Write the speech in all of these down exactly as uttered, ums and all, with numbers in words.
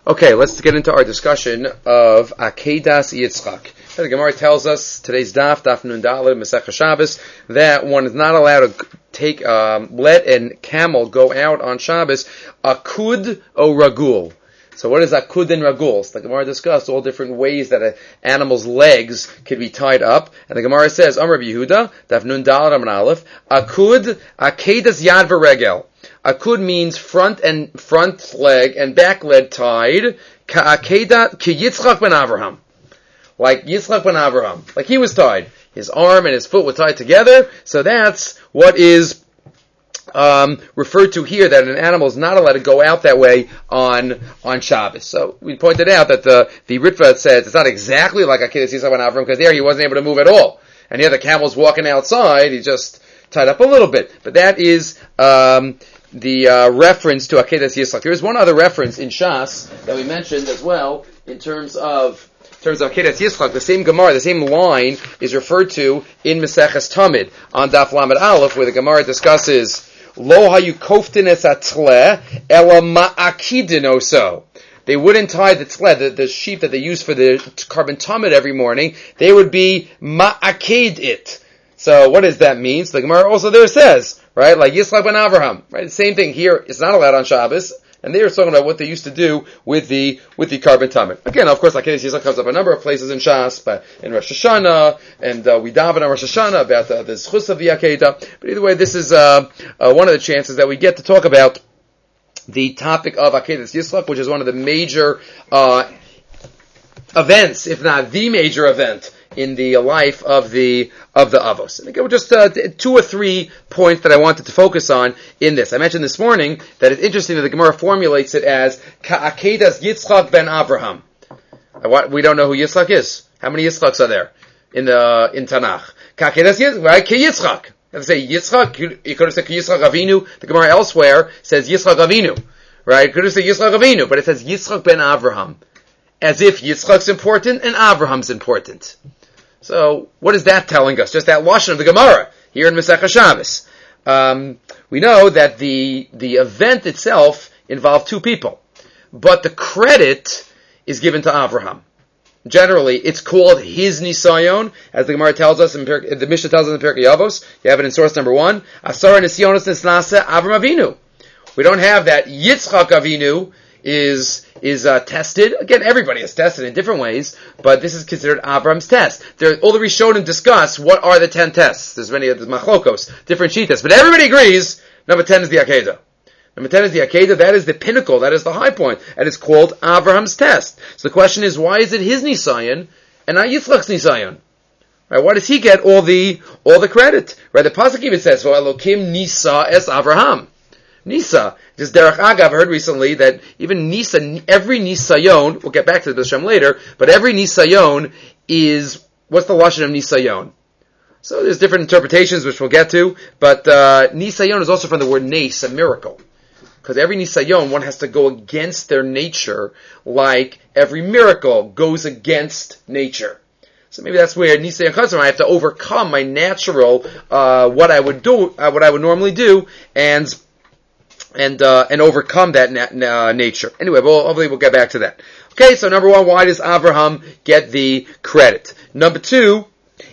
Okay, let's get into our discussion of Akedas Yitzchak. The Gemara tells us, today's daf, daf nun daled, Masechah Shabbos, that one is not allowed to take, um, let a camel go out on Shabbos, akud o ragul. So what is akud and ragul? So the Gemara discussed all different ways that an animal's legs could be tied up. And the Gemara says, Amar Yehuda, daf nun daled amar aleph, akud, akedas yad v'regel. Akud means front and front leg and back leg tied. Ka'akeda ki Yitzchak ben Avraham, like Yitzchak ben Avraham, like he was tied. His arm and his foot were tied together. So that's what is um, referred to here. That an animal is not allowed to go out that way on on Shabbos. So we pointed out that the the Ritva says it's not exactly like Akedas Yitzchak ben Avraham because there he wasn't able to move at all, and here the camel's walking outside. He just tied up a little bit, but that is. Um, the uh, reference to Akedas Yitzchak. There is one other reference in Shas that we mentioned as well in terms of in terms of Akedas Yitzchak. The same Gemara, the same line is referred to in Maseches Tamid on Daf Lamed Aleph, where the Gemara discusses Lo hayu koftin es atle ela ma'akidin oso. They wouldn't tie the tzle, the, the sheep that they use for the carbon tamid every morning. They would be ma'akid it. So what does that mean? So the Gemara also there says, right, like Yitzchak ben Avraham, right? The same thing here. It's not allowed on Shabbos, and they are talking about what they used to do with the with the carbon tamid. Again, of course, like Yitzchak comes up a number of places in Shas, but in Rosh Hashanah, and uh, we daven on Rosh Hashanah about uh, the zchus of the Akedah. But either way, this is uh, uh, one of the chances that we get to talk about the topic of Akedas Yitzchak, which is one of the major uh, events, if not the major event, in the life of the of the Avos. And again, just uh, two or three points that I wanted to focus on in this. I mentioned this morning that it's interesting that the Gemara formulates it as Ka'akedas Yitzchak ben Avraham. We don't know who Yitzchak is. How many Yitzchaks are there in the in Tanakh? Ka'akedas Yitzchak, right? Yitzchak. If say Yitzchak, you could have said Yitzchak Avinu. The Gemara elsewhere says Yitzchak Avinu, right? Could have said Yitzchak Avinu, but it says Yitzchak ben Avraham, as if Yitzchak's important and Avraham's important. So, what is that telling us? Just that lashon of the Gemara here in Masechah Shabbos. Um, we know that the the event itself involved two people, but the credit is given to Avraham. Generally, it's called his nisayon, as the Gemara tells us, in per- the Mishnah tells us in Pirkei Avos. You have it in source number one. Asara nisyonos nisnasa Avram Avinu. We don't have that Yitzchak Avinu is is uh, tested. Again, everybody is tested in different ways, but this is considered Avram's test. There, all the Rishonim discuss what are the ten tests. There's many of the machlokos, different shitas, but everybody agrees number ten is the Akedah. Number ten is the Akedah. That is the pinnacle. That is the high point, and it's called Avram's test. So the question is, why is it his nisayon and not Yitzchak's nisayon? Right? Why does he get all the all the credit? Right? The pasuk even says, "For Elokim nisa es Avraham." Nisa. Just Derech Agav, I heard recently that even Nisa, every Nisayon, we'll get back to this later, but every Nisayon is, what's the lashon of Nisayon? So there's different interpretations which we'll get to, but uh, Nisayon is also from the word nes, a miracle. Because every Nisayon, one has to go against their nature, like every miracle goes against nature. So maybe that's where Nisayon comes from. I have to overcome my natural, uh, what I would do, uh, what I would normally do, and and uh, and overcome that na- uh, nature. Anyway, we'll, hopefully we'll get back to that. Okay, so number one, why does Avraham get the credit? Number two,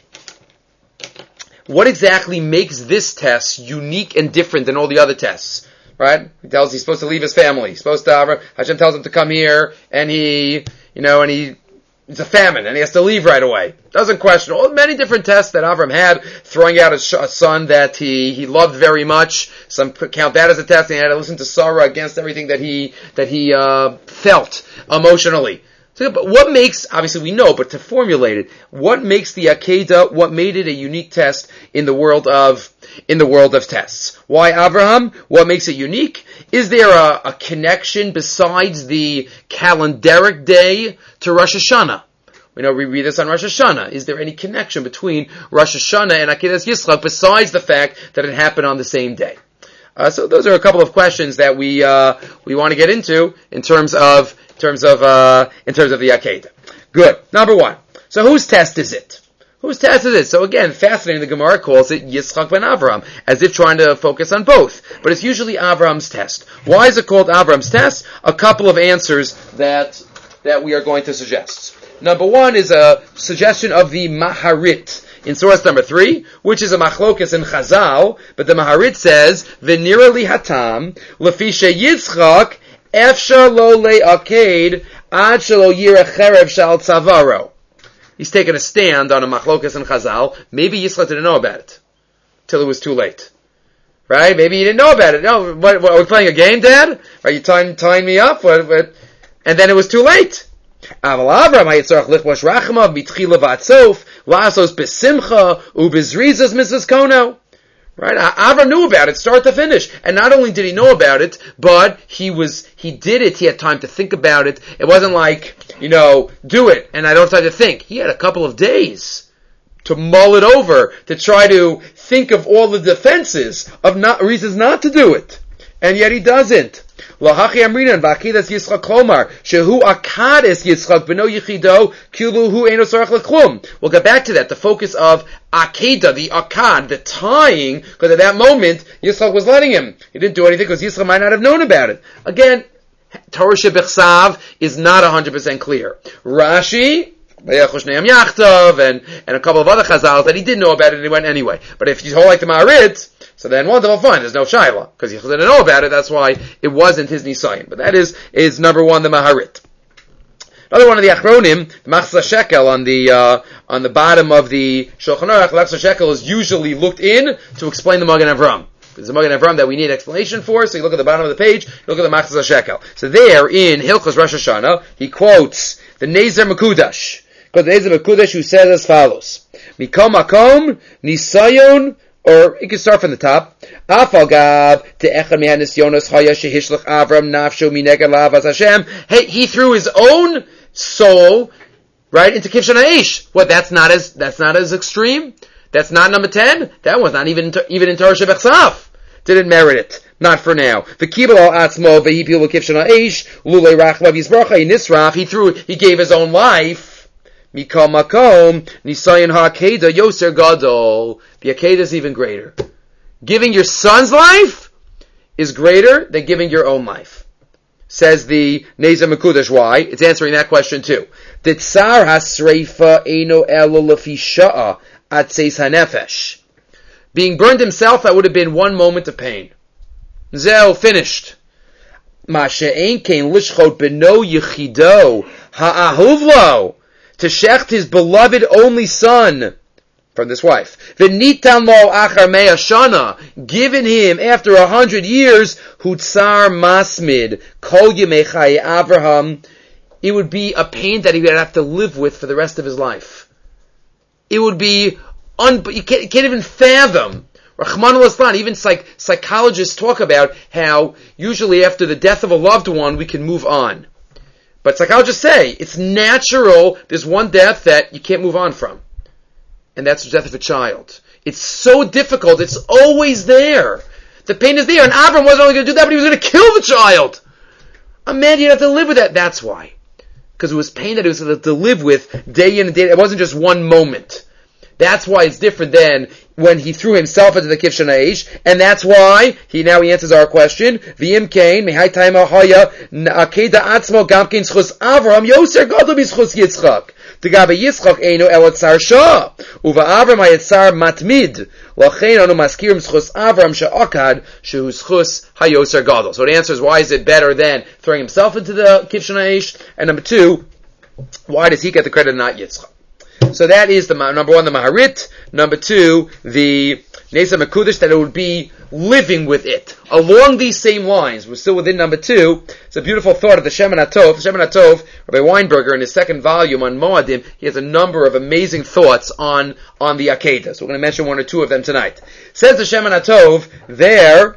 what exactly makes this test unique and different than all the other tests? Right? He tells he's supposed to leave his family. He's supposed to, Avram, Hashem tells him to come here, and he, you know, and he, it's a famine, and he has to leave right away. Doesn't question all many different tests that Avram had, throwing out a, sh- a son that he, he loved very much. Some count that as a test, and he had to listen to Sarah against everything that he that he uh, felt emotionally. So, but what makes, obviously we know, but to formulate it, what makes the Akedah, what made it a unique test in the world of in the world of tests? Why Avraham? What makes it unique? Is there a, a connection besides the calendaric day to Rosh Hashanah? We know we read this on Rosh Hashanah. Is there any connection between Rosh Hashanah and Akedas Yitzchak besides the fact that it happened on the same day? Uh, so those are a couple of questions that we uh, we want to get into in terms of in terms of uh, in terms of the Akedah. Good. Number one. So whose test is it? Whose test is it? So again, fascinating, the Gemara calls it Yitzchak ben Avraham, as if trying to focus on both. But it's usually Avraham's test. Why is it called Avraham's test? A couple of answers that that we are going to suggest. Number one is a suggestion of the Maharit in source number three, which is a machlokas in Chazal, but the Maharit says, V'nira li hatam, lefisha Yitzchak, efshar lo le'aked, ad shelo yira cherev shal tzavaro. He's taken a stand on a machlokas in Chazal. Maybe Yitzchak didn't know about it till it was too late, right? Maybe he didn't know about it. No, what, what, are we playing a game, Dad? Are you tying tying me up? What, what? And then it was too late. Aval Avram hayitzarach lichbosh rachma mitchila vatsof lasos besimcha ubezrizas misas kono. Right? Avram knew about it, start to finish. And not only did he know about it, but he was, he did it, he had time to think about it. It wasn't like, you know, do it, and I don't have time to think. He had a couple of days to mull it over, to try to think of all the defenses of not, reasons not to do it. And yet he doesn't. We'll get back to that, the focus of Akedah, the Akkad, the tying, because at that moment, Yitzchak was letting him. He didn't do anything because Yitzchak might not have known about it. Again, Torah Shebechsav is not one hundred percent clear. Rashi, and, and a couple of other Chazals that he did know about it and he went anyway. But if you hold like the Maharit, so then wonderful, fine, there's no Shaila, because he didn't know about it, that's why it wasn't his Nisayan. But that is, is number one, the Maharit. Another one of the Achronim, the Machzah Shekel on the, uh, on the bottom of the Shulchan Aruch, Machzah Shekel is usually looked in to explain the Magen Avram. There's a Magen Avram that we need explanation for, so you look at the bottom of the page, you look at the Machzah Shekel. So there, in Hilchos Rosh Hashanah, he quotes the Nezer Mekudash. Because the Nezer Mekudash who says as follows, Mikom Makom, Nisayon, or you can start from the top. Afalgav te echad mihanis Yonas Haya shehishlach Avram nafsho mineged la'avas Hashem. Hey, he threw his own soul right into Kivshan Haish. What? That's not as that's not as extreme. That's not number ten. That was not even even in Torah Shebechsav. Didn't merit it. Not for now. The kibul al atzmo vehipil Kivshan Haish lulei rachmav yisbracha nisraf. He threw. He gave his own life. Mikal makom nisayon ha'akeda yoser gadol. The akeda is even greater. Giving your son's life is greater than giving your own life. Says the Nezer Mekudash. Why? It's answering that question too. The tsar hasreifa eino elo lefi sha'a atzeis hanefesh. Being burned himself, that would have been one moment of pain. Zeo, finished. Ma she'ein kein lishchot beno yechido ha'ahuvlo. To shecht his beloved only son from this wife. V'nitan lo achar mea shana, given him after a hundred years, hutzar masmid, kol yemei chai Avraham. It would be a pain that he would have to live with for the rest of his life. It would be, un- you, can't, you can't even fathom. Rahman al-Islam, even psych- psychologists talk about how usually after the death of a loved one, we can move on. But psychologists say, it's natural, there's one death that you can't move on from. And that's the death of a child. It's so difficult, it's always there. The pain is there, and Avram wasn't only going to do that, but he was going to kill the child. A man, you have to live with that, that's why. Because it was pain that he was going to live with day in and day out. It wasn't just one moment. That's why it's different than when he threw himself into the Kivshan Haish, and that's why he now he answers our question. V'im kain mehai taima haya akeda atzmo gamkein schus Avram yoser gadol b'schus Yitzchak. T'gabe Yitzchak eino elot tzar shah uva Avram hayetzar matmid lachein anu maskirim schus Avram she'akad shehu schus hayoser gadol. So the answer is, why is it better than throwing himself into the Kivshan Haish? And number two, why does he get the credit and not Yitzchak? So that is the number one, the Maharit. Number two, the Nezer Mekudash, that it would be living with it. Along these same lines, we're still within number two. It's a beautiful thought of the Shemin HaTov. The Shemin HaTov, Rabbi Weinberger, in his second volume on Moadim, he has a number of amazing thoughts on, on the Akedah. So we're going to mention one or two of them tonight. Says the Shemin HaTov there,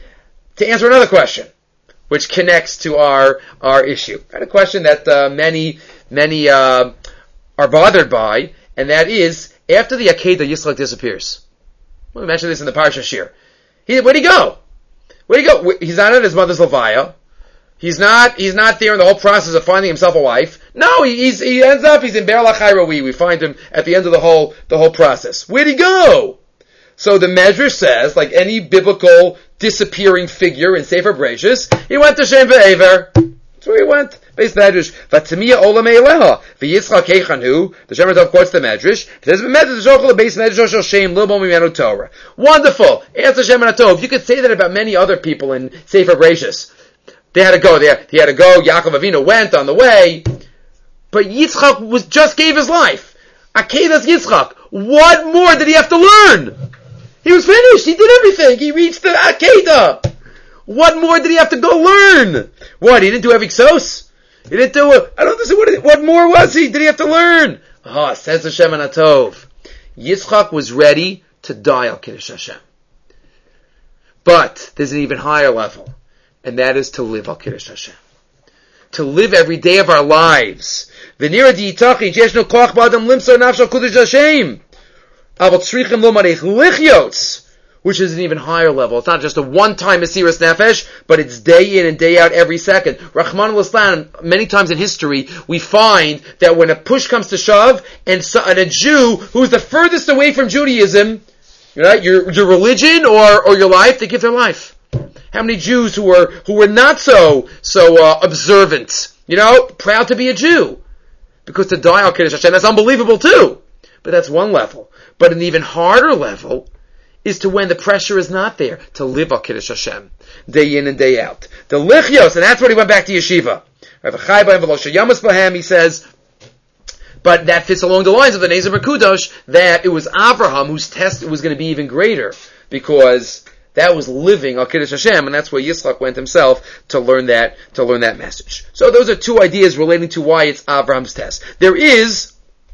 to answer another question, which connects to our, our issue. And a question that uh, many, many, uh, are bothered by, and that is, after the Akedah, Yitzchak disappears. We mentioned this in the Parsha Shir. He, where'd he go? Where'd he go? He's not at his mother's Levaya. He's not, he's not there in the whole process of finding himself a wife. No, he, he's, he ends up, he's in Be'er Lachai Rawi. We find him at the end of the whole, the whole process. Where'd he go? So the Medrash says, like any biblical disappearing figure in Sefer Bereshis, he went to Shem Ve'ever. That's where he went. Base Medrash. Vatamiya Olam Eileha. V'yitzchak Heichanu. The Shem Tov quotes the Medrash. It says, Medrash Zochel, the base Medrash Shel Shem, Lilbo Mimenu Torah. Wonderful. Answer Shem Tov. You could say that about many other people in Sefer Bereshis. They had to go there. He had to go. Yaakov Avinu went on the way. But Yitzchak was, just gave his life. Akedas Yitzchak. What more did he have to learn? He was finished. He did everything. He reached the Akedah. What more did he have to go learn? What? He didn't do Eviksos? He didn't do it. I don't understand. What, what more was he? Did he have to learn? Ah, oh, says Hashem Anatov. Yitzchak was ready to die al Kiddush Hashem. But there's an even higher level. And that is to live al Kiddush Hashem. To live every day of our lives. V'nira di'itachi jeshno koach ba'adam limso nafshal Kiddush Hashem. Aval tzrichim lo marech lichyos. Which is an even higher level. It's not just a one-time Mesiras Nefesh, but it's day in and day out every second. Rahman al-Islam, many times in history, we find that when a push comes to shove, and, so, and a Jew who's the furthest away from Judaism, right, your, your religion or, or your life, they give their life. How many Jews who were, who were not so, so, uh, observant, you know, proud to be a Jew? Because to die al Kiddush Hashem, that's unbelievable too. But that's one level. But an even harder level is to when the pressure is not there, to live al Kiddush Hashem, day in and day out. The lichyos, and that's when he went back to yeshiva. He says, but that fits along the lines of the Nezer B'Kudosh, that it was Avraham whose test was going to be even greater, because that was living al Kiddush Hashem, and that's where Yitzchak went himself to learn that, to learn that message. So those are two ideas relating to why it's Avraham's test. There is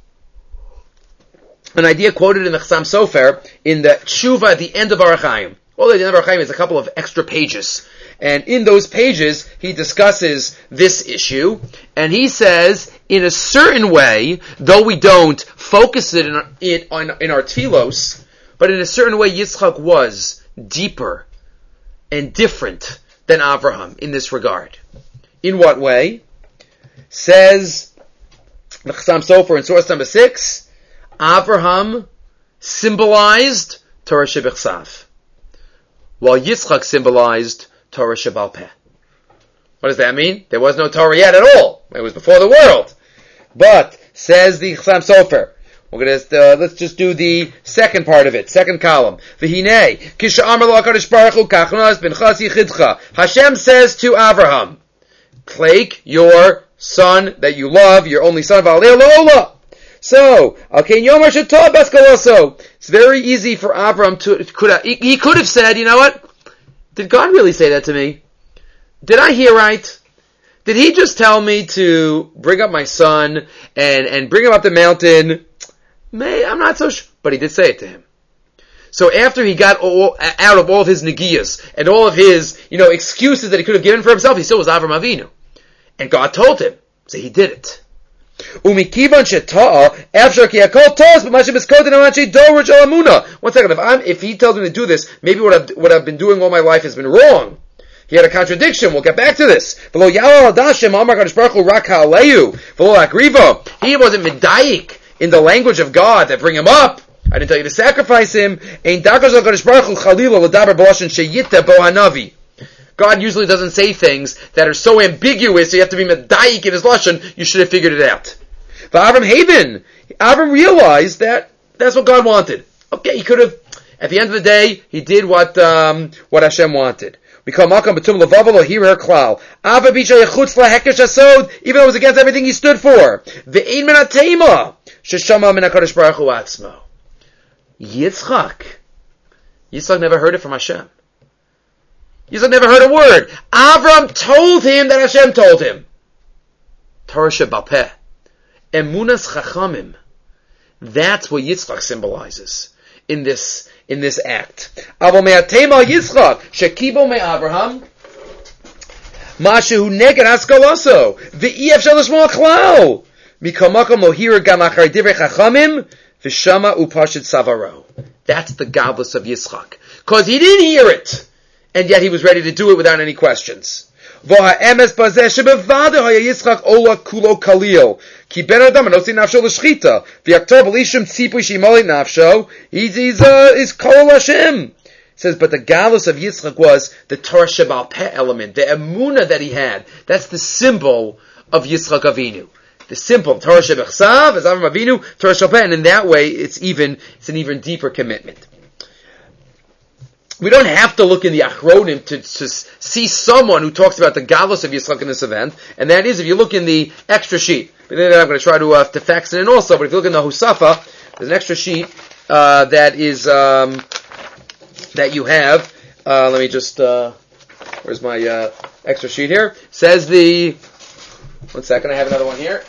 an idea quoted in the Chassam Sofer in the Tshuva at the end of Orach Chaim. Well, at the end of Orach Chaim is a couple of extra pages. And in those pages, he discusses this issue, and he says, in a certain way, though we don't focus it in our, in, on, in our tefillos, but in a certain way, Yitzchak was deeper and different than Avraham in this regard. In what way? Says the Chassam Sofer in source number six, Avraham symbolized Torah Shebechsav, while Yitzchak symbolized Torah Shebal Peh. What does that mean? There was no Torah yet at all. It was before the world. But, says the Chassam Sofer, we're gonna, uh, let's just do the second part of it, second column. V'hinei, kisha amar lo HaKadosh Baruch Hu kachnas binchas yichidcha. Hashem says to Avraham, take your son that you love, your only son, v'alei lo'olah. So, okay, Yomar Shetah Beskaloso. It's very easy for Avram to, could have, he, he could have said, you know what? Did God really say that to me? Did I hear right? Did he just tell me to bring up my son and, and bring him up the mountain? May, I'm not so sure. But he did say it to him. So after he got all, out of all of his negiyas and all of his, you know, excuses that he could have given for himself, he still was Avram Avinu. And God told him. So he did it. Umikivan sheta'a after kiyakol tos, but mashem is kodin amachi doraj alamuna. One second, if I'm, if he tells me to do this, maybe what I've what I've been doing all my life has been wrong. He had a contradiction. We'll get back to this. V'lo ya'al adashem amar kadosh baruch hu rak ha'aleyu v'lo akrivo. He wasn't medayik in the language of God that bring him up. I didn't tell you to sacrifice him. Ein darkos kadosh baruch hu chalila l'daber b'lashon sheyita bo hanavi. God usually doesn't say things that are so ambiguous, so you have to be medayik in his lashon. You should have figured it out. But Avram Haven, Avram realized that that's what God wanted. Okay, he could have, at the end of the day, he did what um, what Hashem wanted. We call Malkam Batum Levavalo Hear Her Klal. Ava Bisha Yechutz LaHekesh Asod, even though it was against everything he stood for. Ve'ein min atema sheshama min HaKadosh Baruch Hu atzmo. Yitzchak, Yitzchak never heard it from Hashem. Yitzchak never heard a word. Avram told him that Hashem told him. Torah Shebal Peh. Emunas Chachamim. That's what Yitzchak symbolizes in this in this act. Avo me'atema Yitzchak shekibo me'Avraham mashehu neged haskalaso ve'ef shel l'shmo klal mikamakam lo hira gam achar divrei Chachamim v'shama upashit savaro. That's the godless of Yitzchak, because he didn't hear it, and yet he was ready to do it without any questions. V'ha'emes bazeh shebevada haya Yitzchak ola kulo kalil. Ki ben adam anotzi nafsho l'shchita. V'yaktor b'lishim tzipui shimali nafsho. He's, he's, uh, he's kol Hashem. Says, but the galus of Yitzchak was the Torah Shebal Peh element, the emunah that he had. That's the symbol of Yitzchak Avinu. The symbol, Torah Shebechsav, as Avram Avinu, Torah Shebal Peh, and in that way, it's even, it's an even deeper commitment. We don't have to look in the Achronim to, to see someone who talks about the galus of Yitzchak in this event, and that is, if you look in the extra sheet, but then I'm going to try to, uh, to fax it in also, but if you look in the Husafa, there's an extra sheet, uh, that is, um, that you have, uh, let me just, uh, where's my, uh, extra sheet here? Says the, one second, I have another one here.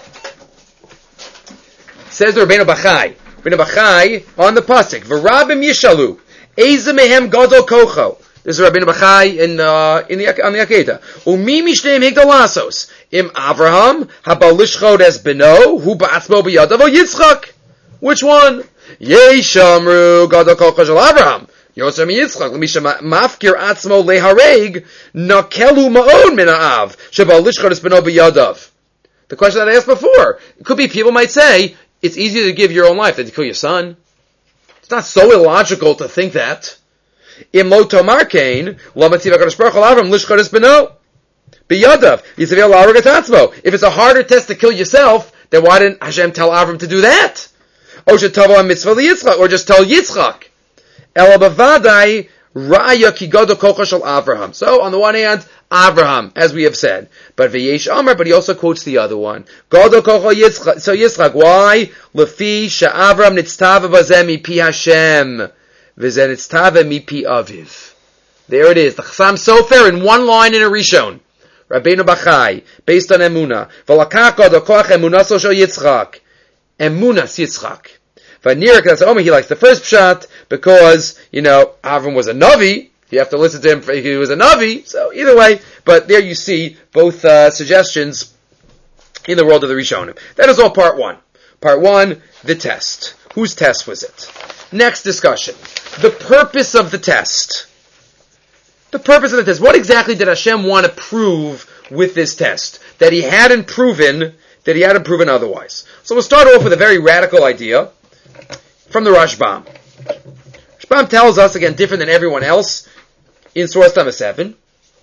Says the Rabbeinu Bachai, Rabbeinu Bachai, on the Pasuk, V'rabim Yishalu, Eze mehem gadol kocho. This is Rabbeinu Bachai in, uh, in the, on the Akedah. Umi mishneim higdalasos, im Avraham, habalishchod es beno, hu ba'atzmo b'yadav o Yitzchak. Which one? Yeshamru gadol kocho shel Avraham. Yosem Yitzchak, l'misha mafkir atzmo lehareg, nakelu ma'on min ha'av, shebalishchod es beno b'yadav. The question that I asked before. It could be people might say, it's easier to give your own life than to kill your son. It's not so illogical to think that. Im lo tomar kain, lo matziv HaKadosh Baruch Hu Avram lishchod es beno b'yadav, yisavil la'areg et atzmo. If it's a harder test to kill yourself, then why didn't Hashem tell Avram to do that? Or should tell a mitzvah liyitzchak, or just tell Yitzchak. Ela b'vadai ra'aya ki gadol kocho shel Avraham. So on the one hand, Avraham, as we have said, but v'yesh Amar, but he also quotes the other one. Gadol kocho Yitzchak. So Yitzchak, why? Lefi she'Avram nitztava bazeh mipi Hashem, v'zeh nitztava mipi Aviv. There it is. The Chassam Sofer in one line in a Rishon. Rabbeinu Bachai, based on Emunah. V'lakach gadol koch emunaso shel Yitzchak. Emunas Yitzchak. V'nirik, that's Omer, he likes the first pshat, because, you know, Avram was a Navi. You have to listen to him for, he was a Navi. So either way, but there you see both uh, suggestions in the world of the Rishonim. That is all part one. Part one, the test. Whose test was it? Next discussion. The purpose of the test. The purpose of the test. What exactly did Hashem want to prove with this test? That he hadn't proven, that he hadn't proven otherwise. So we'll start off with a very radical idea from the Rashbam. Rashbam tells us, again, different than everyone else, in source number seven.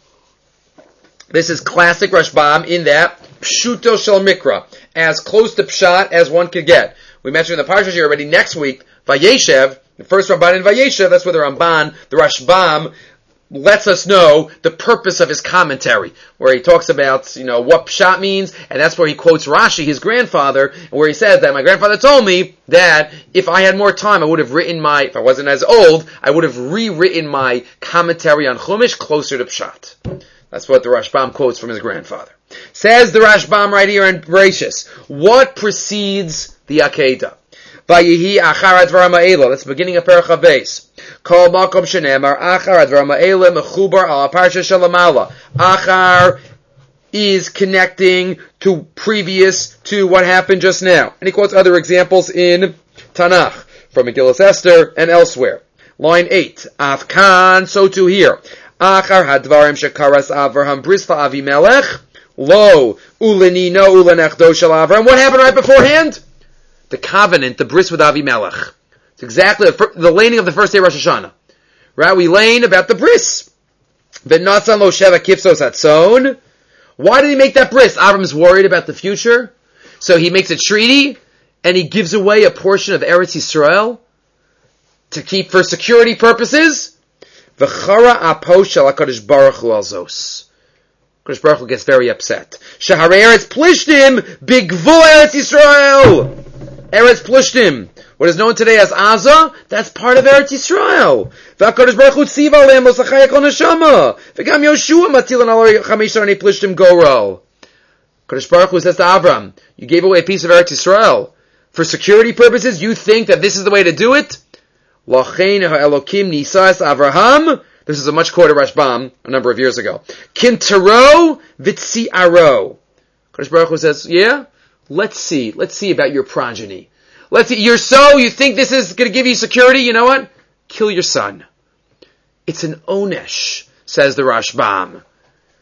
This is classic Rashbam in that Pshuto Shel Mikra, as close to Pshat as one could get. We mentioned in the Parsha here already next week, Vayeshev, the first Ramban in Vayeshev, that's where the Ramban, the Rashbam, lets us know the purpose of his commentary, where he talks about, you know, what Pshat means, and that's where he quotes Rashi, his grandfather, where he says that my grandfather told me that if I had more time, I would have written my, if I wasn't as old, I would have rewritten my commentary on Chumash closer to Pshat. That's what the Rashbam quotes from his grandfather. Says the Rashbam right here in Bereshis, what precedes the Akedah? Vayihi achar advarim ha'ela. That's the beginning of Perach HaBeis. Kol makom shenemar achar advarim ha'ela mechubar al parsha shalamala. Achar is connecting to previous to what happened just now. And he quotes other examples in Tanakh, from Megillas Esther and elsewhere. Line eight. Afkan, so too here. Achar hadvarim shekaras Avraham brisva Avimelech. Lo, ulenino ulenechdo shel Avraham. What happened right beforehand? The covenant, the bris with Avimelech. It's exactly the, the laning of the first day of Rosh Hashanah. Right? We lane about the bris. V'nasan lo sheva kipsos hatzon. Why did he make that bris? Avram's worried about the future. So he makes a treaty, and he gives away a portion of Eretz Yisrael to keep for security purposes. V'chara apo shel HaKadosh Baruch Hu al zos. HaKadosh Baruch Hu gets very upset. Shaharei Eretz Plishtim bigvul Eretz Yisrael. Eretz Plishtim, what is known today as Aza, that's part of Eretz Yisrael. VaKadosh Baruch Hu tziva aleim lo sachayek al neshama. V'gam Yoshua matilan al chamisha ani Plishtim goro. HaKadosh Baruch Hu says to Avram, you gave away a piece of Eretz Yisrael. For security purposes, you think that this is the way to do it? Lachein ha'elokim nisas Avraham. This is a much quoted Rashbam a number of years ago. Kintaro vitziaro. HaKadosh Baruch Hu says, yeah? Let's see. Let's see about your progeny. Let's see. You're so, you think this is going to give you security? You know what? Kill your son. It's an onesh, says the Rashbam.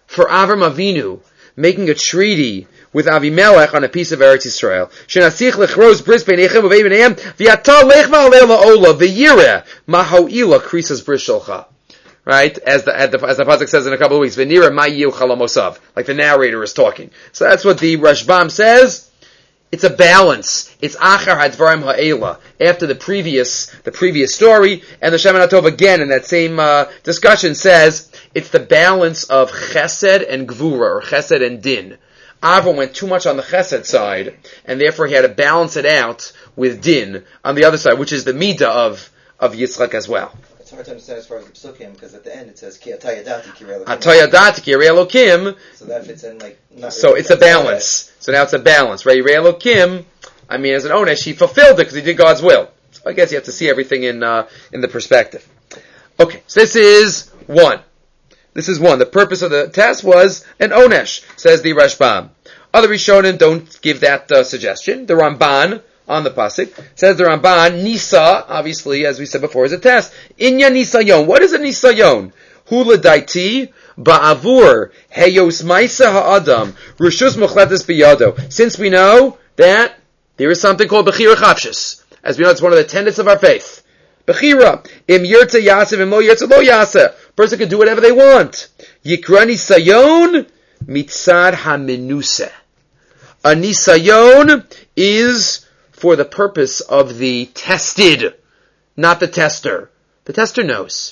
for Avram Avinu making a treaty with Avimelech on a piece of Eretz Yisrael. Shenasich lechros bris beinechem uvei b'neihem v'yata lechma alei la'ola v'yireh maho'ila krisas bris sholcha. Right? As the, as the, as the pasuk says in a couple of weeks, v'nira ma'iyu chalamosav. Like the narrator is talking. So that's what the Rashbam says. It's a balance. It's achar hadvarim ha'ela. After the previous, the previous story, and the Shemana Tov again in that same uh, discussion says, it's the balance of chesed and gvura, or chesed and din. Avram went too much on the chesed side, and therefore he had to balance it out with din on the other side, which is the midah of, of Yitzchak as well. It's hard to understand as far as the psukim, because at the end it says, Ki atah yadati ki rei Elokim. Atah yadati ki rei Elokim. So that fits in like... So it's a balance. So now it's a balance. Rei Elokim, I mean, as an onesh, he fulfilled it because he did God's will. So I guess you have to see everything in uh, in the perspective. Okay, so this is one. This is one. The purpose of the test was an onesh, says the Rashbam. Other Rishonim don't give that uh, suggestion. The Ramban on the pasuk says the Ramban Nisa, obviously, as we said before, is a test. Inya Nisayon. What is a Nisayon? Hula daiti ba'avur heyos ma'isa ha'adam rishus muchletes biyado. Since we know that there is something called bechira chapshis, as we know, it's one of the tenets of our faith. Bechira im yirtze yaseh im lo yirtze lo yaseh. Person can do whatever they want. Yikra nisayon mitzad hamenuseh. A nisayon is for the purpose of the tested, not the tester. The tester knows.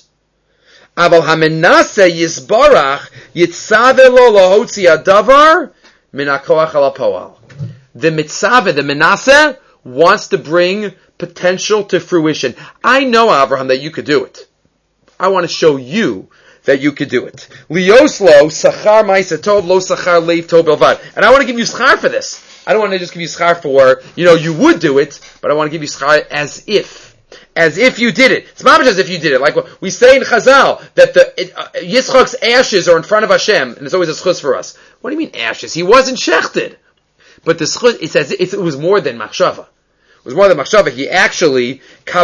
Aval hamenaseh yisbarach yitzave lo lahotzi adavar min hakoach al hapoal. The mitzave, the menaseh, wants to bring potential to fruition. I know, Abraham, that you could do it. I want to show you that you could do it. Lioslo sachar ma'aseh tov lo sachar leiv tov belvad. And I want to give you schar for this. I don't want to just give you schar for, you know, you would do it, but I want to give you schar as if. As if you did it. It's mamish as if you did it. Like we say in Chazal, that the it, uh, Yitzchak's ashes are in front of Hashem, and it's always a schus for us. What do you mean ashes? He wasn't shechted. But the schus, it says it was more than machshava. It was more than machshava. He actually,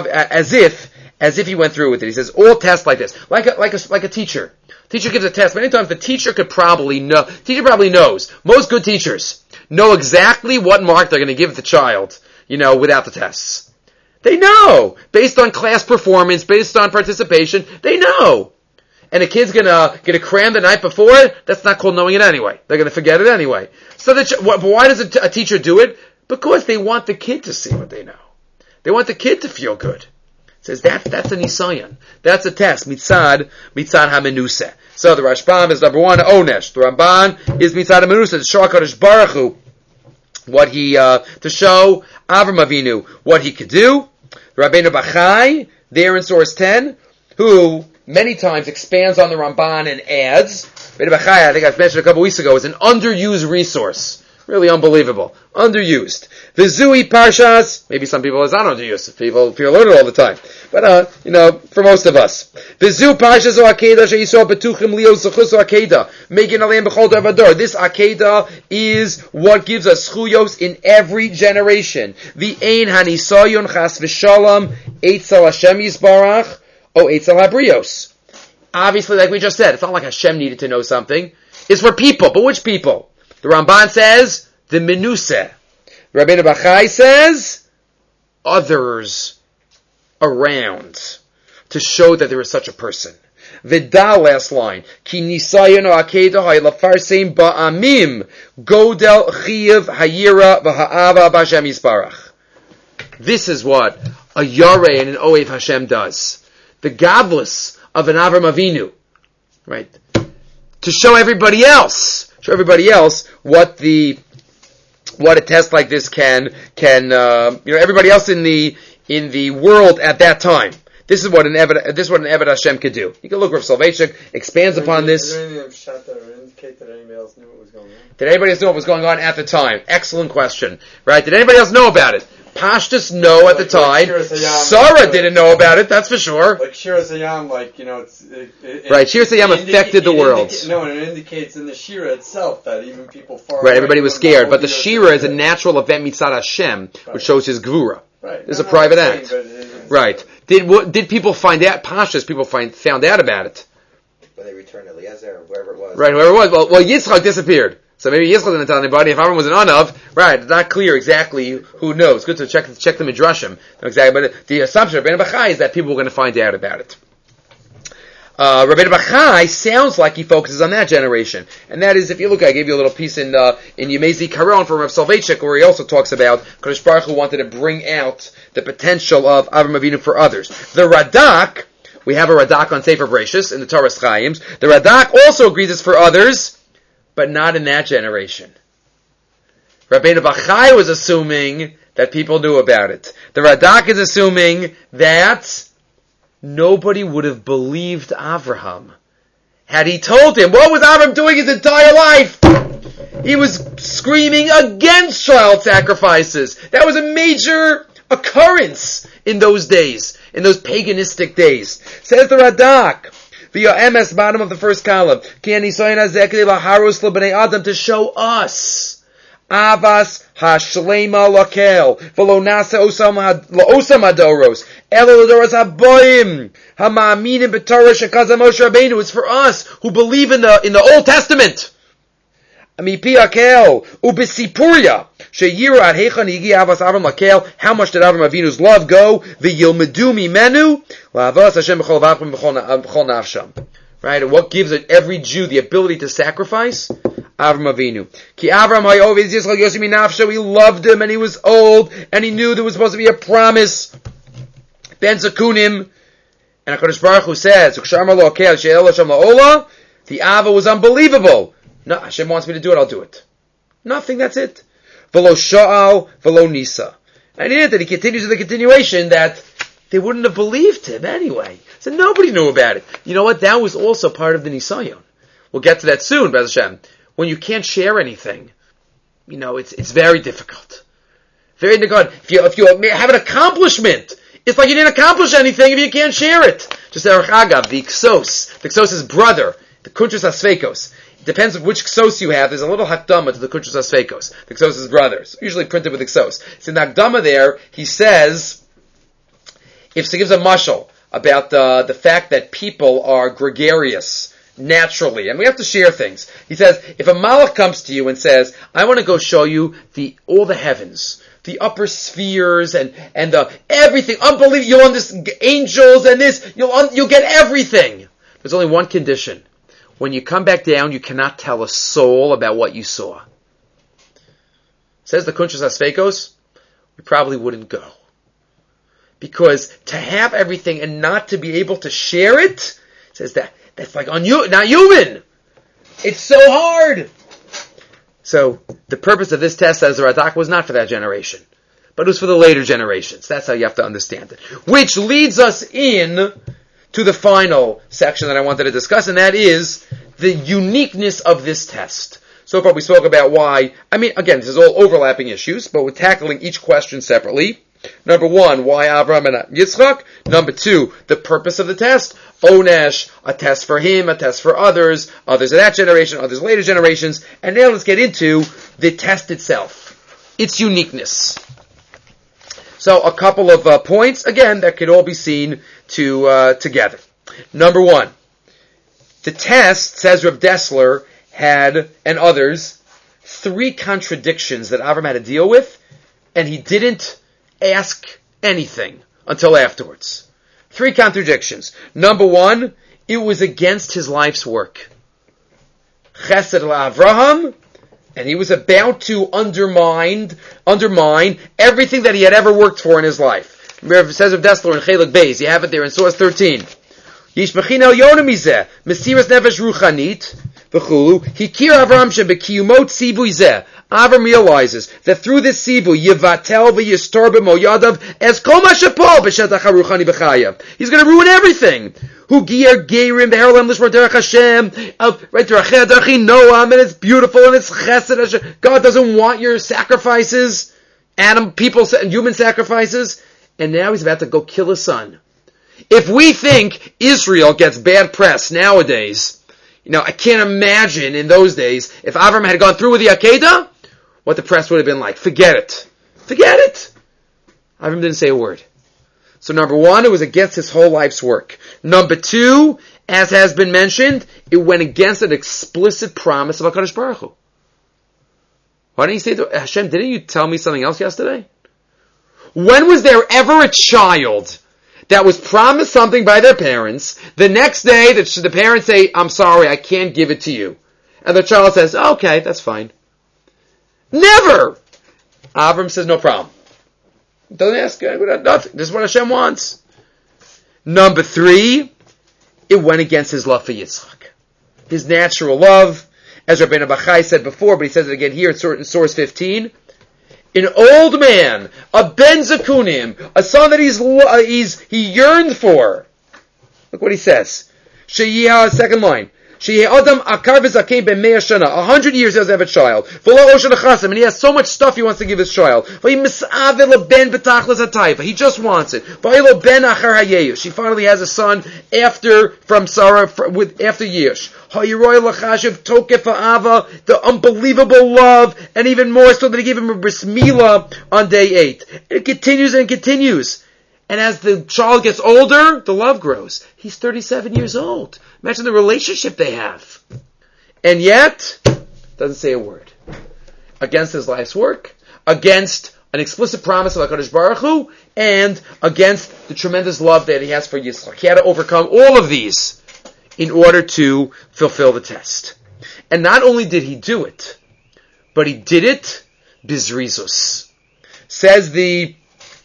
as if, as if he went through with it. He says all tests like this, like a, like a, like a teacher. Teacher gives a test. Many times the teacher could probably know. Teacher probably knows. Most good teachers know exactly what mark they're going to give the child, you know, without the tests. They know based on class performance, based on participation. They know. And a kid's gonna get a cram the night before. That's not called knowing it anyway. They're gonna forget it anyway. So that, but why does a, t- a teacher do it? Because they want the kid to see what they know. They want the kid to feel good. It says that that's a nisayon. That's a test. Mitzad, mitzad hamenuseh. So the Rashbam is number one, onesh. The Ramban is mitzad hamenuseh. The Shah Kadosh Baruch Hu, what he uh, to show Avram Avinu what he could do. The Rabbeinu Bachai, there in source ten, who many times expands on the Ramban and adds. Rabbeinu Bachai, I think I've mentioned a couple weeks ago, is an underused resource. Really unbelievable. Underused. The Zui Parshas, maybe some people is not underused. People, people learn it all the time. But, uh, you know, for most of us. The Zui Parshas o Akedah she'yisrael betuchim lio zechus o Akedah. Megan aleim b'chol davador. This Akedah is what gives us schuyos in every generation. The ein hanisayon chas v'shalom eitzel Hashem yisbarach o eitzel habrios. Obviously, like we just said, it's not like Hashem needed to know something. It's for people. But which people? The Ramban says, the Menuseh. Rabbeinu Bachai says, others around, to show that there is such a person. Vida, last line, Ki nisayon ha'akedah ha'lafarseim ba'amim, godel chiyav hayira v'ha'ava b'Hashem yisbarach. This is what a Yareh and an Oev Hashem does. The godless of an Avram Avinu. Right? To show everybody else, show everybody else what the, what a test like this can, can, uh, you know, everybody else in the, in the world at that time. This is what an Eved, this is what an Eved Hashem could do. You can look Rav Soloveitchik expands is upon there, this. Is there anything of Shat that would indicate that anybody else knew what was going on? Did anybody else know what was going on at the time? Excellent question. Right? Did anybody else know about it? Pashtus know at the time. Like Sarah didn't know about it, that's for sure. Like Shira Sayam, like, you know, it's... It, it, right, Shira Sayam affected the world. Indica- no, and it indicates in the Shira itself that even people far Right, everybody away was scared. But the Shira is a natural event mitzad Hashem, right. which shows his gvura. Right. There's no, a private saying, act. it, right. Did what, did people find out? Pashtus, people find, found out about it. when they returned Eliezer or wherever it was. Right, whoever it was. Well, well, Yitzchak disappeared. So maybe Yitzchak didn't tell anybody. If Avram was an Anav, right, it's not clear exactly who knows. Good to check check the Midrashim. Not exactly, but the assumption of Rabbeinu Bachai is that people were going to find out about it. Uh, Rabbeinu Bachai sounds like he focuses on that generation. And that is, if you look, I gave you a little piece in, uh, in Yemezi Karon from Rav Soloveitchik, where he also talks about Kadosh Baruch Hu wanted to bring out the potential of Avram Avinu for others. The Radak, we have a Radak on Sefer Bereshis in the Torah Chaims. The Radak also agrees it's for others, but not in that generation. Rabbeinu Bachai was assuming that people knew about it. The Radak is assuming that nobody would have believed Avraham had he told him. What was Avraham doing his entire life? He was screaming against child sacrifices. That was a major occurrence in those days, in those paganistic days. Says the Radak, the M S bottom of the first column, to show us Avas hashlema lakel v'lo nasa osam hadoros elo ladoros haboim hama'aminim b'torah shekazah Moshe Rabbeinu. It's for us who believe in the in the Old Testament. Mipi akel ubisipuria sheyiru ad heichon higi Avas Avram lakel. How much did Avram Avinu's love go? V'yilmedu mimenu la'avas Hashem b'chol v'achim b'chol nafsham. Right, and what gives every Jew the ability to sacrifice? Avram Avinu. Ki Avram hayoviz Yisrael yosim minafsho. He loved him, and he was old, and he knew there was supposed to be a promise. Ben Zakunim, and HaKadosh Baruch Hu says, the Ava was unbelievable. No, Hashem wants me to do it, I'll do it. Nothing, that's it. V'lo sha'al, v'lo nisa. And in it, he continues in the continuation that they wouldn't have believed him anyway. So nobody knew about it. You know what? That was also part of the Nisayon. We'll get to that soon, B'ez Hashem. When you can't share anything, you know, it's it's very difficult. Very difficult. If you if you have an accomplishment, it's like you didn't accomplish anything if you can't share it. Just Erech Agav, the Ksos, the Ksos' brother, the Kuntrus HaSveikos. It depends on which Ksos you have. There's a little Hakdama to the Kuntrus HaSveikos, the Ksos' brothers, usually printed with the Ksos. So in the Hakdama there, he says, if he gives a mashal about uh, the fact that people are gregarious naturally, and we have to share things. He says, if a malach comes to you and says, I want to go show you the all the heavens, the upper spheres, and and uh, everything, unbelievable, you'll understand angels and this, you'll un- you'll get everything. There's only one condition: when you come back down, you cannot tell a soul about what you saw. Says the Kuntrus HaSveikos, we probably wouldn't go. Because to have everything and not to be able to share it, says that, that's like on you, not human. It's so hard. So, the purpose of this test, says the Radak, was not for that generation, but it was for the later generations. That's how you have to understand it. Which leads us in to the final section that I wanted to discuss, and that is the uniqueness of this test. So far we spoke about why, I mean, again, this is all overlapping issues, but we're tackling each question separately. Number one, why Avraham and Yitzchak? Number two, the purpose of the test. Onesh, a test for him, a test for others, others of that generation, others later generations. And now let's get into the test itself, its uniqueness. So a couple of uh, points, again, that could all be seen to uh, together. Number one, the test, says Rav Dessler, had, and others, three contradictions that Avraham had to deal with, and he didn't ask anything until afterwards. Three contradictions. Number one, it was against his life's work. Chesed LaAvraham, and he was about to undermine, undermine everything that he had ever worked for in his life. Remember, it says of Dessler in Chelik Beis, you have it there in source thirteen. Yishmachin el yonah mizeh, mesiras nefesh ruchanit, v'chulu, hikir Avraham shebekiyumot tzivui zeh. Avram realizes that through this sivu, yivatel v'yistor b'moyadav as kol mashapol b'shetach haruchani b'chaya. He's going to ruin everything. Hu gier geirim v'herolem lishmor derech Hashem, of right derech derech Noam, and it's beautiful and it's chesed Hashem. God doesn't want your sacrifices, animal, people, human sacrifices, and now he's about to go kill his son. If we think Israel gets bad press nowadays, you know, I can't imagine in those days, if Avram had gone through with the Akedah, what the press would have been like. Forget it. Forget it. Avram didn't say a word. So number one, it was against his whole life's work. Number two, as has been mentioned, it went against an explicit promise of HaKadosh Baruch Hu. Why didn't you say to Hashem, didn't you tell me something else yesterday? When was there ever a child that was promised something by their parents, the next day that the parents say, I'm sorry, I can't give it to you. And the child says, okay, that's fine. Never! Avram says, no problem. Doesn't ask, nothing. This is what Hashem wants. Number three, it went against his love for Yitzchak. His natural love, as Rabbeinu Bachai said before, but he says it again here in source fifteen, an old man, a ben zakunim, a son that he's, uh, he's he yearned for. Look what he says. Sheyah, second line. Sheyeh adam akar v'zakein b'mei shana. A hundred years he doesn't have a child. V'lo oshen achasim, and he has so much stuff he wants to give his child. V'hi mis'ave leben b'tachlas hatayva. He just wants it. V'hi ben achar hayesh. She finally has a son after from Sarah with after Yesh. Hayiroy lachashiv tokef ha'ava, the unbelievable love, and even more so that he gave him a bris milah on day eight. It continues and continues. And as the child gets older, the love grows. He's thirty-seven years old. Imagine the relationship they have. And yet, doesn't say a word. Against his life's work, against an explicit promise of HaKadosh Baruch Hu, and against the tremendous love that he has for Yitzchak. He had to overcome all of these in order to fulfill the test. And not only did he do it, but he did it bizrizus. Says the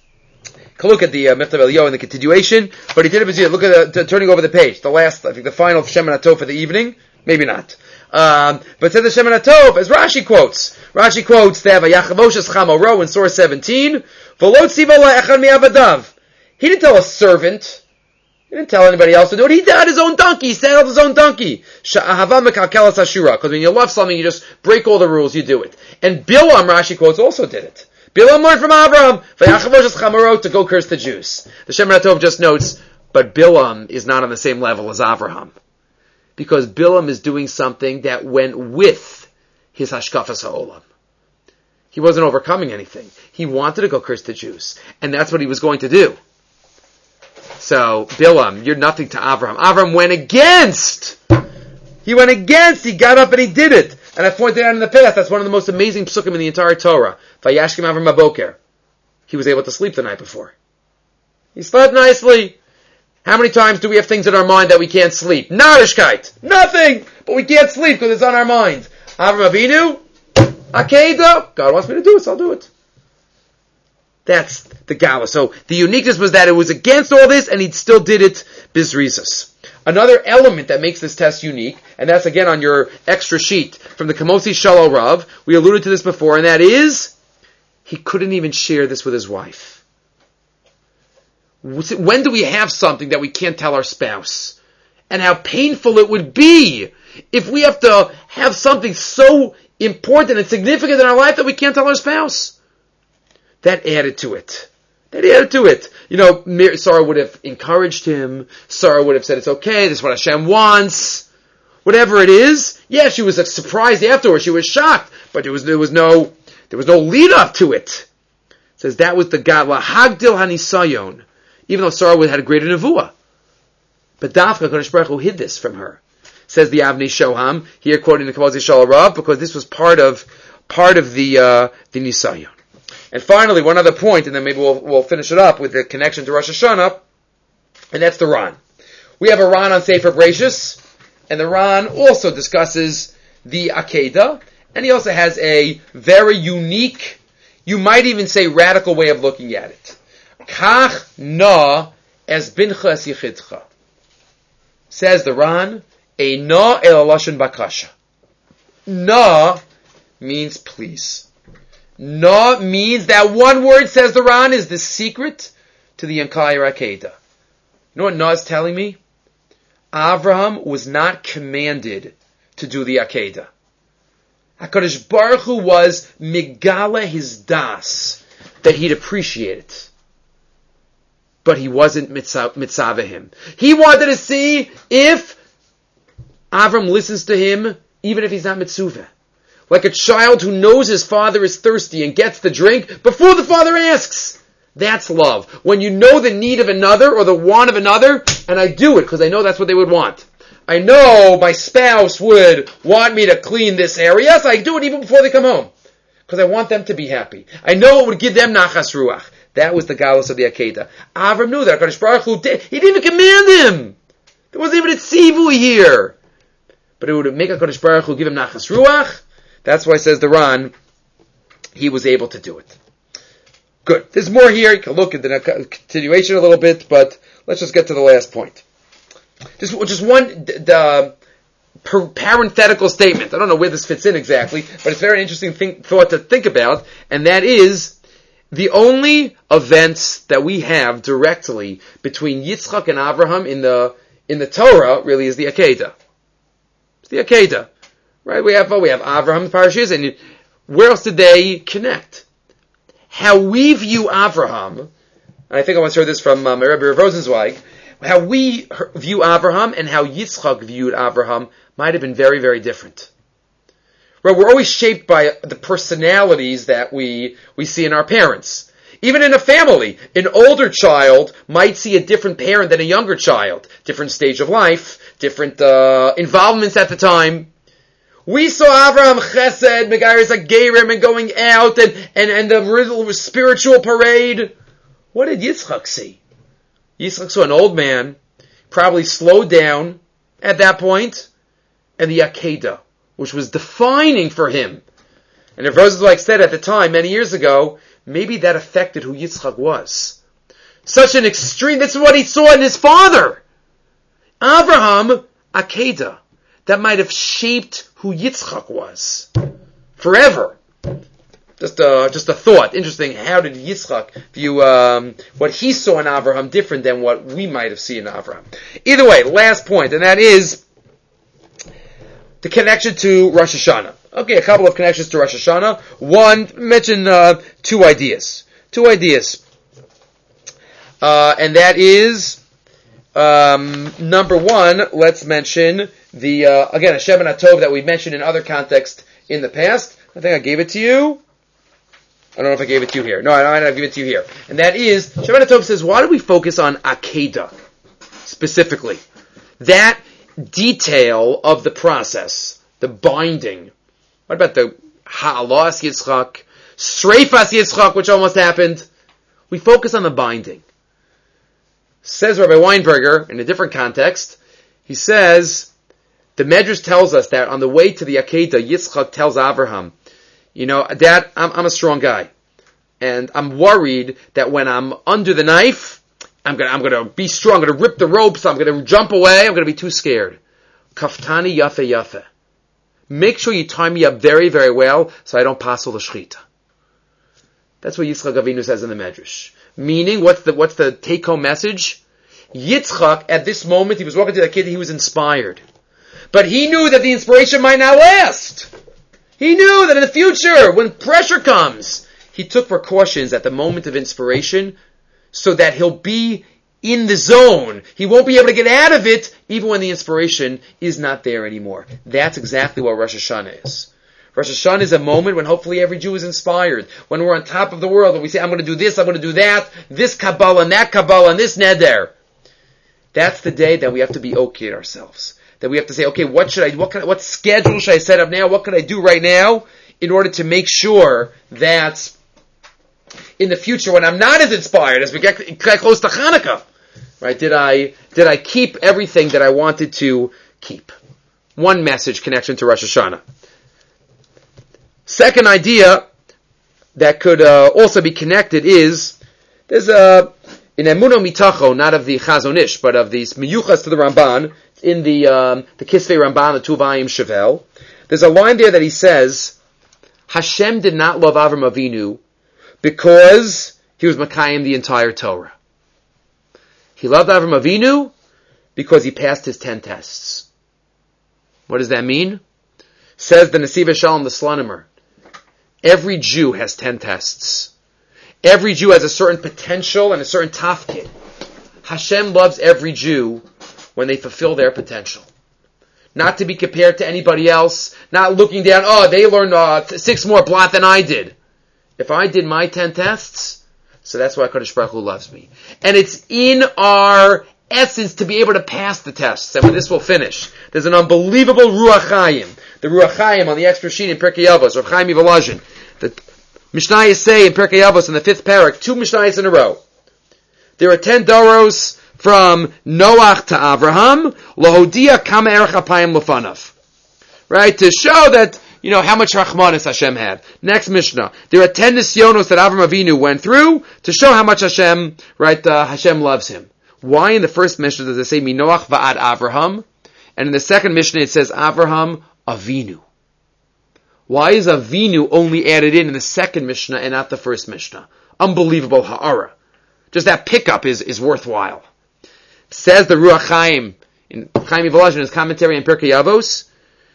Look at the uh, Mechtav Eliyahu in the continuation, but he did it bizrizus. Look at the, t- turning over the page, the last, I think the final Shem and Atov for the evening, maybe not. Um, but says the Shem and Atov, as Rashi quotes. Rashi quotes, they have a Yachavoshes Chamoro in source seventeen, V'lo tziva la'echad mi'avadav. He didn't tell a servant, he didn't tell anybody else to do it, he had his own donkey, he saddled his own donkey. Sha'ahava mekalkelas hashura, because when you love something, you just break all the rules, you do it. And Bilam, Rashi quotes, also did it. Bilam learned from Abraham, V'yachavoshes Chamorot, to go curse the Jews. The Shem Atov just notes, but Bilam is not on the same level as Abraham. Because Bilam is doing something that went with his Hashkafas HaOlam. He wasn't overcoming anything. He wanted to go curse the Jews. And that's what he was going to do. So, Bilam, you're nothing to Abraham. Abraham went against! He went against, he got up and he did it. And I pointed out in the past, that's one of the most amazing psukim in the entire Torah. Vayashkim Avram Baboker. He was able to sleep the night before. He slept nicely. How many times do we have things in our mind that we can't sleep? Narishkeit. Nothing! But we can't sleep because it's on our mind. Avram Avinu, Akedah. God wants me to do it, so I'll do it. That's the Gala. So the uniqueness was that it was against all this and he still did it bizrizus. Another element that makes this test unique, and that's again on your extra sheet from the Kamosi Shalom Rav, we alluded to this before, and that is, he couldn't even share this with his wife. When do we have something that we can't tell our spouse? And how painful it would be if we have to have something so important and significant in our life that we can't tell our spouse. That added to it. That added to it. You know, Sarah would have encouraged him. Sarah would have said, it's okay, this is what Hashem wants. Whatever it is. Yeah, she was surprised afterwards. She was shocked. But there was, there was no, there was no lead up to it. It says that was the Gadla Hagdil Hanisayon. Even though Sarah had a greater nevuah. But Dafka Kodesh Baruch Hu hid this from her. Says the Avnei Shoham, here quoting the Kamosi Shalom Rav, because this was part of, part of the, uh, the Nisayon. And finally, one other point, and then maybe we'll, we'll finish it up with the connection to Rosh Hashanah, and that's the Ran. We have a Ran on Sefer Bereshis, and the Ran also discusses the Akedah, and he also has a very unique, you might even say radical way of looking at it. Kach na es bincha es yichidcha. Says the Ran, a na el lashon bakasha. Na means please. Na means that one word, says the Ran, is the secret to the entire Akedah. You know what Na is telling me? Avraham was not commanded to do the Akedah. HaKadosh Baruch Hu was migala his das, that he'd appreciate it. But he wasn't mitzvah him. He wanted to see if Avram listens to him, even if he's not mitzvah. Like a child who knows his father is thirsty and gets the drink before the father asks. That's love. When you know the need of another or the want of another, and I do it because I know that's what they would want. I know my spouse would want me to clean this area, so I do it even before they come home. Because I want them to be happy. I know it would give them nachas ruach. That was the galus of the Akedah. Avram knew that. HaKadosh Baruch Hu did. He didn't even command him. There wasn't even a tzivu here. But it would make HaKadosh Baruch Hu give him nachas ruach. That's why it says the Ran, he was able to do it. Good. There's more here. You can look at the continuation a little bit, but let's just get to the last point. Just, just one, the parenthetical statement. I don't know where this fits in exactly, but it's a very interesting thing, thought to think about, and that is the only events that we have directly between Yitzchak and Abraham in the in the Torah really is the Akedah. It's the Akedah, right? We have we have Abraham's parashas, and where else did they connect? How we view Abraham, and I think I once heard this from um, Rabbi Rosenzweig. How we view Abraham and how Yitzchak viewed Abraham might have been very, very different. Right? We're always shaped by the personalities that we we see in our parents. Even in a family, an older child might see a different parent than a younger child. Different stage of life, different uh, involvements at the time. We saw Abraham Chesed, Megayris HaGeirim, and going out, and, and, and the little spiritual parade. What did Yitzchak see? Yitzchak saw an old man, probably slowed down at that point, and the Akedah, which was defining for him. And if Rosenzweig said at the time, many years ago, maybe that affected who Yitzchak was. Such an extreme, that's what he saw in his father. Abraham, Akedah, that might have shaped who Yitzchak was. Forever. Just a, just a thought. Interesting. How did Yitzchak view um, what he saw in Abraham different than what we might have seen in Abraham? Either way, last point, and that is the connection to Rosh Hashanah. Okay, a couple of connections to Rosh Hashanah. One, mention uh, two ideas. Two ideas. Uh, and that is, um, number one, let's mention the, uh, again, a Hashem and Atov that we mentioned in other contexts in the past. I think I gave it to you. I don't know if I gave it to you here. No, I don't know if I gave it to you here. And that is, Shemin HaTov says, why do we focus on Akedah specifically? That detail of the process, the binding. What about the Ha'alas Yitzchak, Sreifas Yitzchak, which almost happened? We focus on the binding. Says Rabbi Weinberger, in a different context, he says, the Medrash tells us that on the way to the Akedah, Yitzchak tells Abraham, you know, Dad, I'm, I'm a strong guy, and I'm worried that when I'm under the knife, I'm gonna, I'm gonna be strong. I'm gonna rip the ropes. I'm gonna jump away. I'm gonna be too scared. Kaftani yafe yafe. Make sure you tie me up very, very well, so I don't passel the shchita. That's what Yitzchak Avinu says in the Medrash. Meaning, what's the what's the take-home message? Yitzchak, at this moment, he was walking to the kid. He was inspired, but he knew that the inspiration might not last. He knew that in the future, when pressure comes, he took precautions at the moment of inspiration so that he'll be in the zone. He won't be able to get out of it even when the inspiration is not there anymore. That's exactly what Rosh Hashanah is. Rosh Hashanah is a moment when hopefully every Jew is inspired. When we're on top of the world and we say, I'm going to do this, I'm going to do that, this Kabbalah and that Kabbalah and this Neder. That's the day that we have to be okay at ourselves. That we have to say, okay, what should I, what can I, what schedule should I set up now? What can I do right now in order to make sure that in the future, when I'm not as inspired, as we get close to Hanukkah, right? Did I did I keep everything that I wanted to keep? One message connection to Rosh Hashanah. Second idea that could uh, also be connected is there's a in Emuno Mitacho, not of the Chazon Ish, but of these miyuchas to the Ramban. In the um, the Kisvei Ramban, the two volume Shevel, there's a line there that he says, Hashem did not love Avram Avinu because he was Makayim the entire Torah. He loved Avram Avinu because he passed his ten tests. What does that mean? Says the Nesiv Shalom, the Slonimer. Every Jew has ten tests. Every Jew has a certain potential and a certain tafkid. Hashem loves every Jew when they fulfill their potential. Not to be compared to anybody else, not looking down, oh, they learned uh, six more blot than I did. If I did my ten tests, So that's why HaKadosh Baruch Hu loves me. And it's in our essence to be able to pass the tests. And with this we'll finish. There's an unbelievable Ruach Chaim. The Ruach Chaim on the extra sheet in Pirkei Avos, Rav Chaim Volozhin. The Mishnayos say in Pirkei Avos in the fifth parak, two Mishnayos in a row. There are ten doros from Noach to Avraham, Lahodia Kama Erech Apayim Lefanav. Right? To show that, you know, how much Rachmanis Hashem had. Next Mishnah. There are ten Nisyonos that Avram Avinu went through to show how much Hashem, right, uh, Hashem loves him. Why in the first Mishnah does it say Minoach Va'ad Avraham? And in the second Mishnah it says Avraham Avinu. Why is Avinu only added in in the second Mishnah and not the first Mishnah? Unbelievable ha'ara. Just that pickup is, is worthwhile. Says the Ruach Chaim in Chaim Volozhin in his commentary on Pirkei Avos,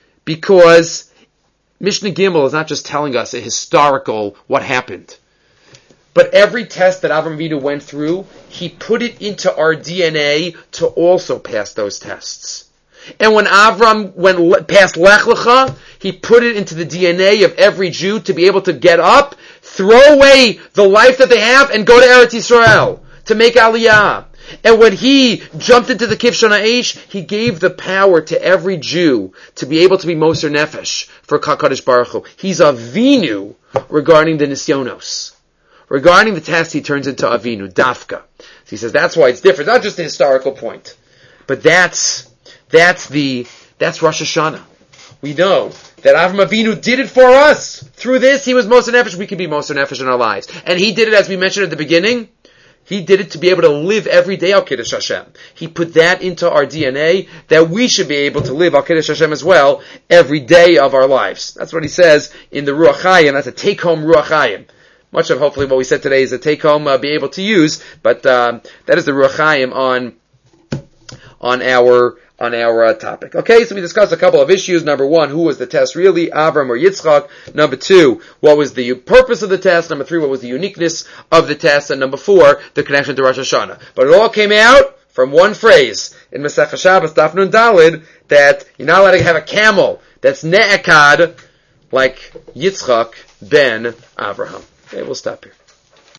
because Mishnah Gimel is not just telling us a historical what happened, but every test that Avram Avinu went through, he put it into our D N A to also pass those tests. And when Avram went past Lech Lecha, he put it into the D N A of every Jew to be able to get up, throw away the life that they have, and go to Eretz Yisrael to make Aliyah. And when he jumped into the Kivshon Ha'esh, he gave the power to every Jew to be able to be Moser Nefesh for HaKadosh Baruch Hu. He's Avinu regarding the Nisyonos. Regarding the test, he turns into Avinu, Dafka. So he says that's why it's different. Not just the historical point, but that's that's the that's Rosh Hashanah. We know that Avram Avinu did it for us. Through this, he was Moser Nefesh. We can be Moser Nefesh in our lives, and he did it as we mentioned at the beginning. He did it to be able to live every day Al Kiddush Hashem. He put that into our D N A that we should be able to live Al Kiddush Hashem as well every day of our lives. That's what he says in the Ruach Chaim. That's a take-home Ruach Chaim. Much of hopefully what we said today is a take-home uh, be able to use, but uh, that is the Ruach Chaim on on our on our uh, topic. Okay, so we discussed a couple of issues. Number one, who was the test really, Avram or Yitzchak? Number two, what was the purpose of the test? Number three, what was the uniqueness of the test? And number four, the connection to Rosh Hashanah. But it all came out from one phrase in Masechah Shabbos, Daf Nun Daled, that you're not allowed to have a camel that's ne'ekad like Yitzchak ben Avraham. Okay, we'll stop here.